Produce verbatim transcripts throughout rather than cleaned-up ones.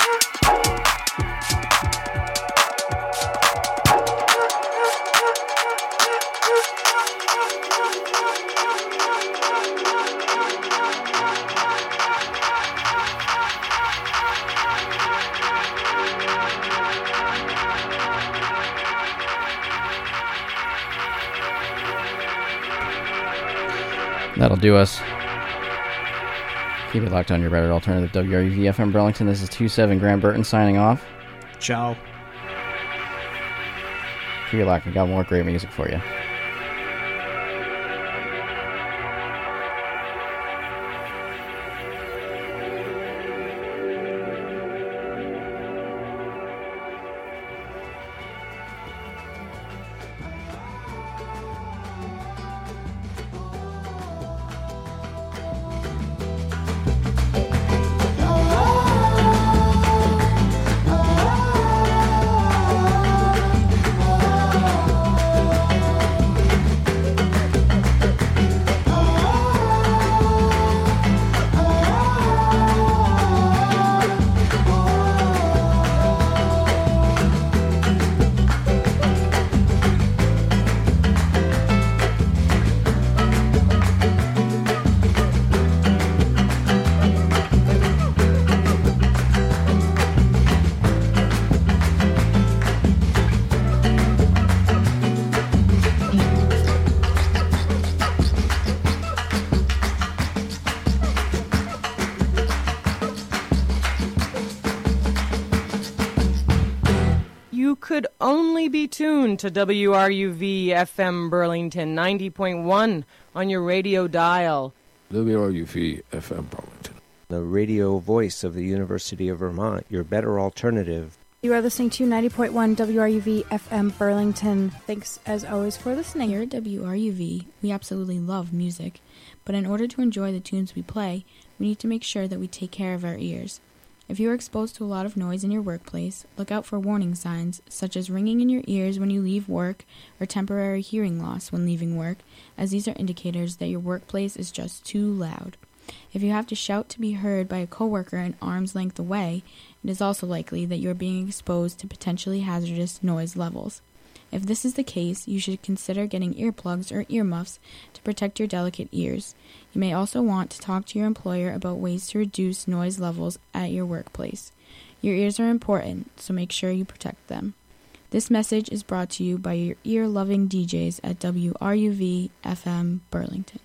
That'll do us. Keep it locked on your Reddit Alternative W R U V F M Burlington. This is two seven Graham Burton signing off. Ciao. Keep it locked. We got more great music for you. Could only be tuned to W R U V F M Burlington ninety point one on your radio dial. W R U V F M Burlington, the radio voice of the University of Vermont, your better alternative. You are listening to ninety point one W R U V F M Burlington. Thanks as always for listening. Here at W R U V, we absolutely love music, but in order to enjoy the tunes we play, we need to make sure that we take care of our ears. If you are exposed to a lot of noise in your workplace, look out for warning signs, such as ringing in your ears when you leave work or temporary hearing loss when leaving work, as these are indicators that your workplace is just too loud. If you have to shout to be heard by a coworker an arm's length away, it is also likely that you are being exposed to potentially hazardous noise levels. If this is the case, you should consider getting earplugs or earmuffs to protect your delicate ears. You may also want to talk to your employer about ways to reduce noise levels at your workplace. Your ears are important, so make sure you protect them. This message is brought to you by your ear-loving D Js at W R U V F M Burlington.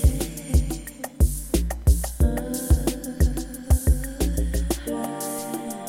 Yeah.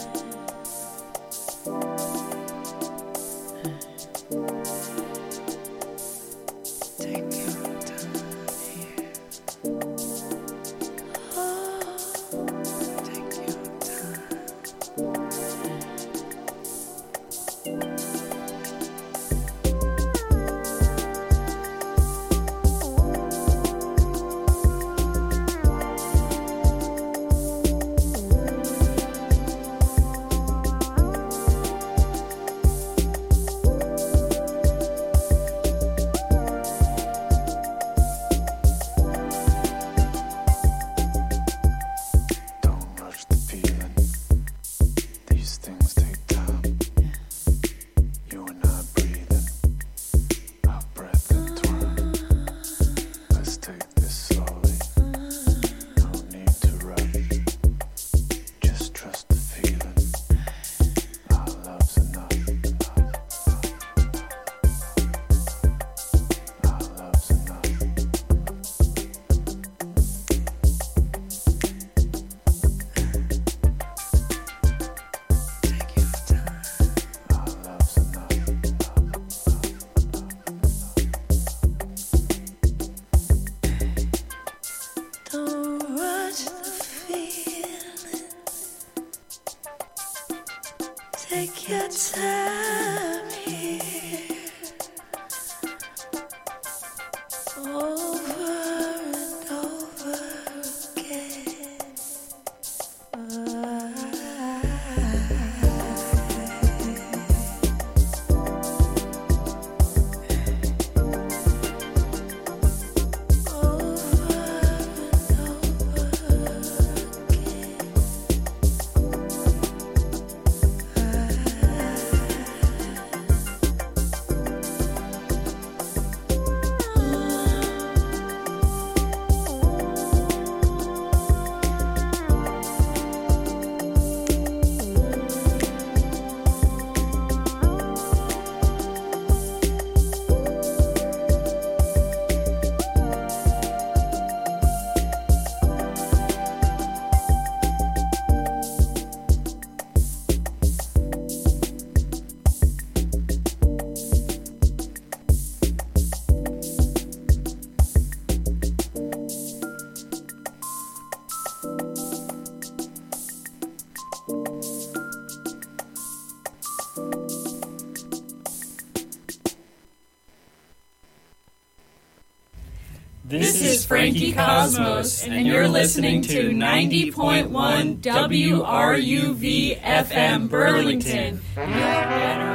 This is Frankie Cosmos, and you're listening to ninety point one W R U V F M Burlington. You're better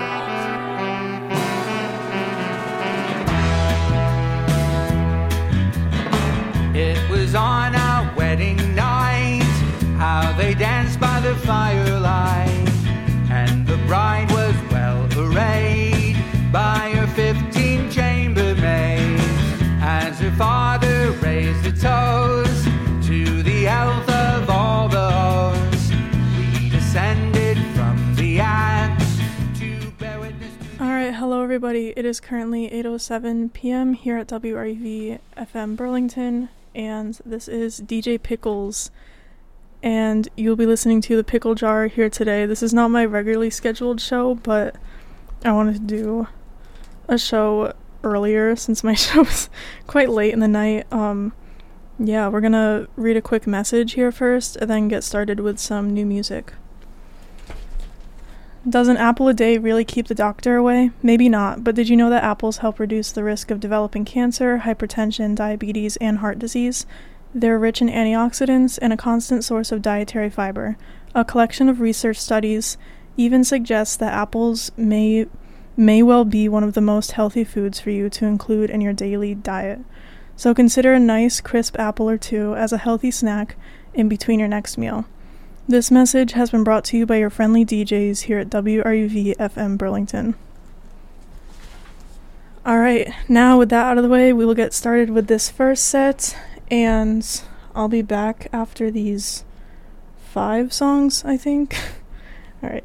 off. It was on our wedding night, how they danced by the firelight, and the bride was well arrayed by her fifteen chambermaids. As her father raised a toast to the health of all the hosts, we descended from the axe to bear witness to... Alright, hello everybody. It is currently eight oh seven p.m. here at W R U V F M Burlington, and this is D J Pickles, and you'll be listening to the Pickle Jar here today. This is not my regularly scheduled show, but I wanted to do a show earlier since my show was quite late in the night. Um yeah, we're gonna read a quick message here first and then get started with some new music. Does an apple a day really keep the doctor away? Maybe not, but did you know that apples help reduce the risk of developing cancer, hypertension, diabetes, and heart disease? They're rich in antioxidants and a constant source of dietary fiber. A collection of research studies even suggests that apples may may well be one of the most healthy foods for you to include in your daily diet. So consider a nice, crisp apple or two as a healthy snack in between your next meal. This message has been brought to you by your friendly D Js here at W R U V F M Burlington. Alright, now with that out of the way, we will get started with this first set, and I'll be back after these five songs, I think. Alright.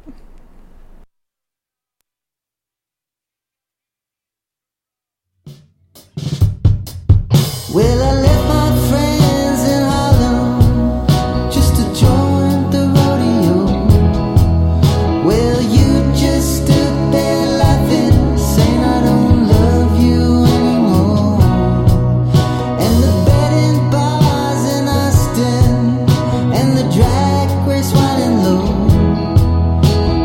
Well, I left my friends in Harlem just to join the rodeo. Well, you just stood there laughing, saying I don't love you anymore. And the betting bars in Austin and the drag race winding low.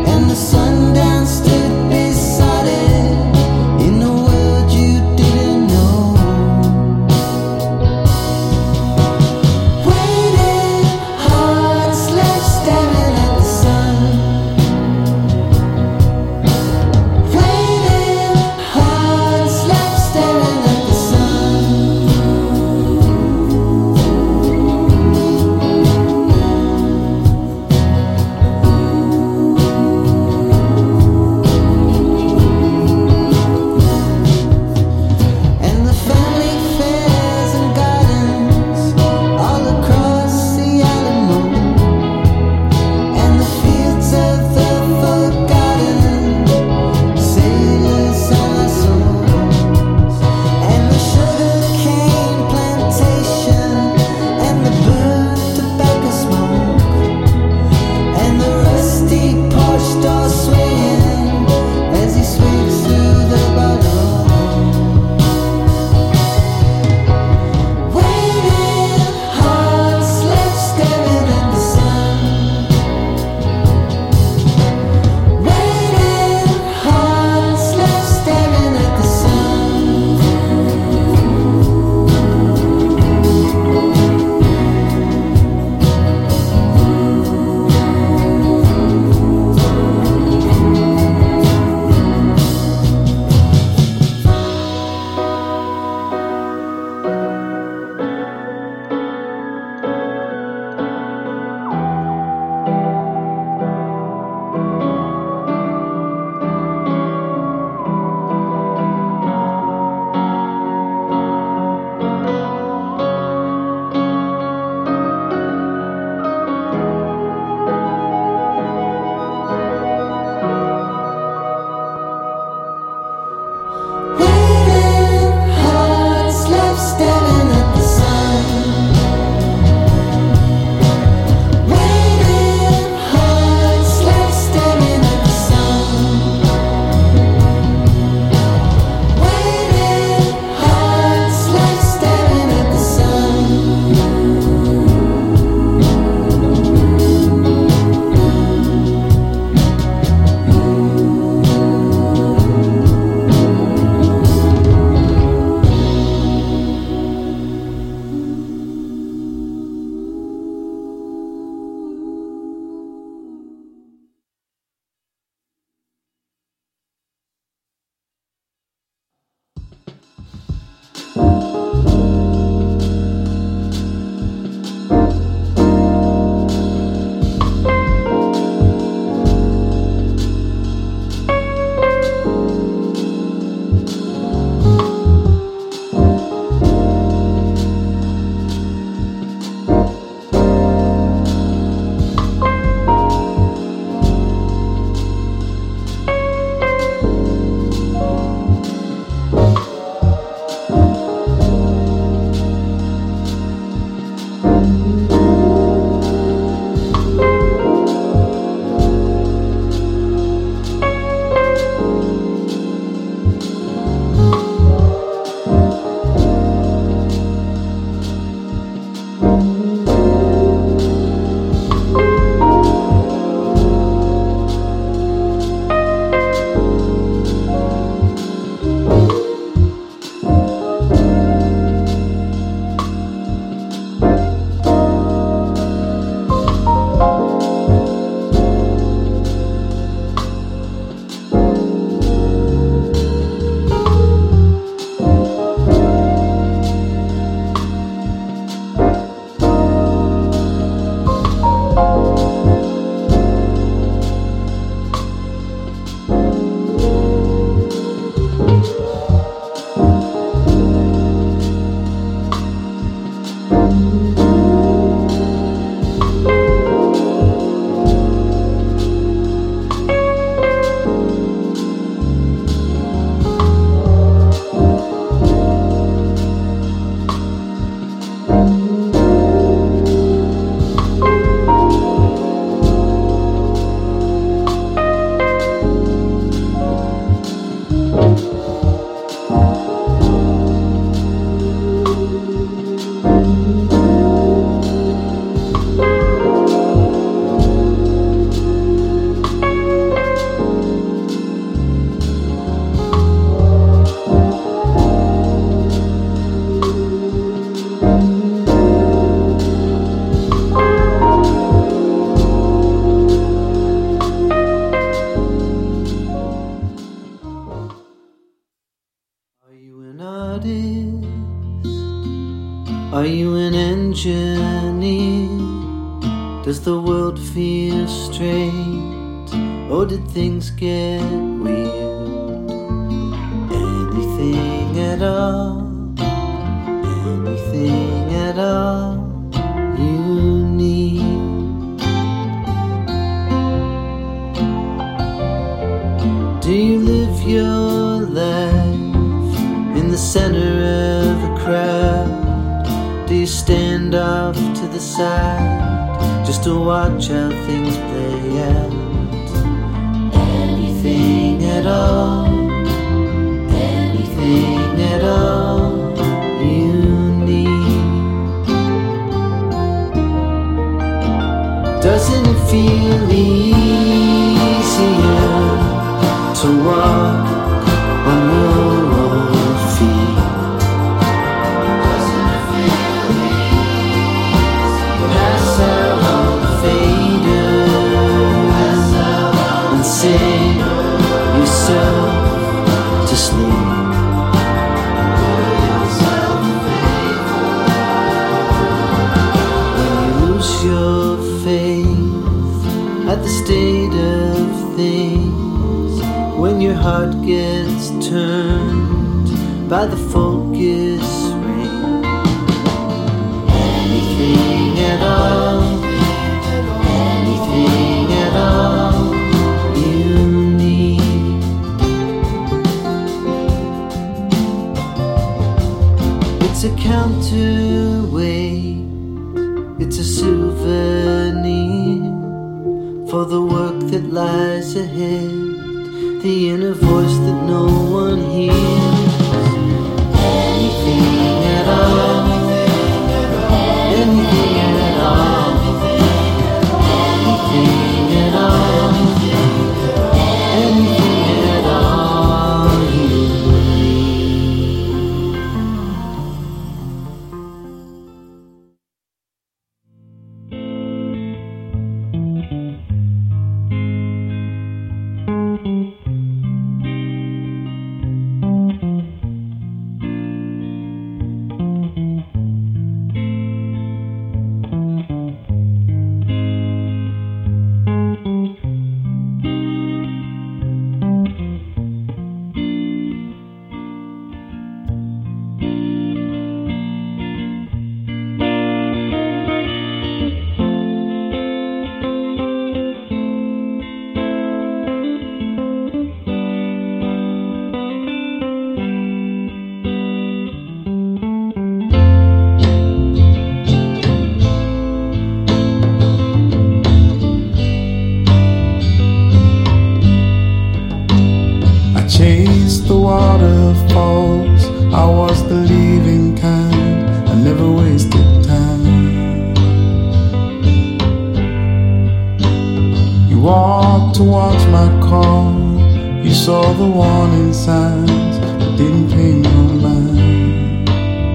Are you an engineer? Does the world feel straight? Or did things get weird? Anything at all, anything at all you need. Do you live your life in the center of a crowd? Do you stand off to the side just to watch how things play out? Anything at all, anything at all you need. Doesn't it feel easier to walk on your own feet? Doesn't it feel easier? Pass out on the fader and sing yourself to sleep. When you lose your faith at the state of things, when your heart gets turned by the focus ring. Anything at all, anything at all you need. It's a counterweight, it's a souvenir for the work that lies ahead, the inner voice that no one hears. Anything at all, anything at all, anything at all, anything at all you chased the waterfalls. I was the leaving kind. I never wasted time. You walked towards my call. You saw the warning signs, but didn't pay no mind.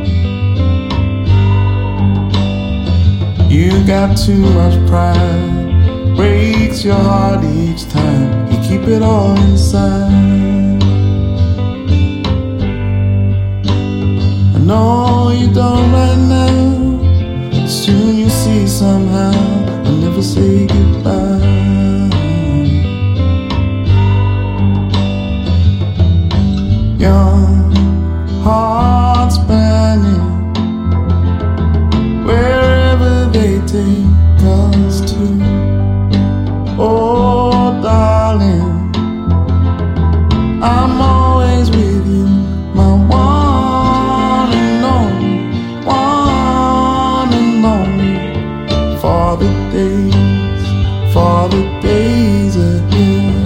You got too much pride, breaks your heart each time. You keep it all inside. No, you don't right now. Soon you see somehow. I'll never say goodbye. Your heart's burning wherever they take us to. Oh, darling, I'm always with you, my one. For the days, for the days ahead.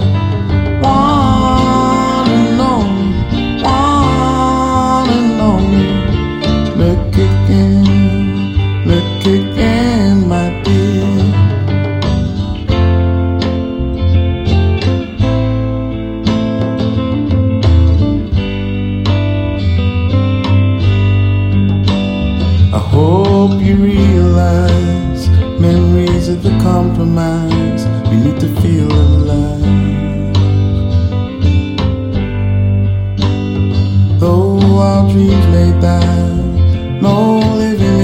One and only, one and only. Look again, look again, my dear. I hope you realize memories of the compromise. We need to feel alive. Though our dreams may die, no living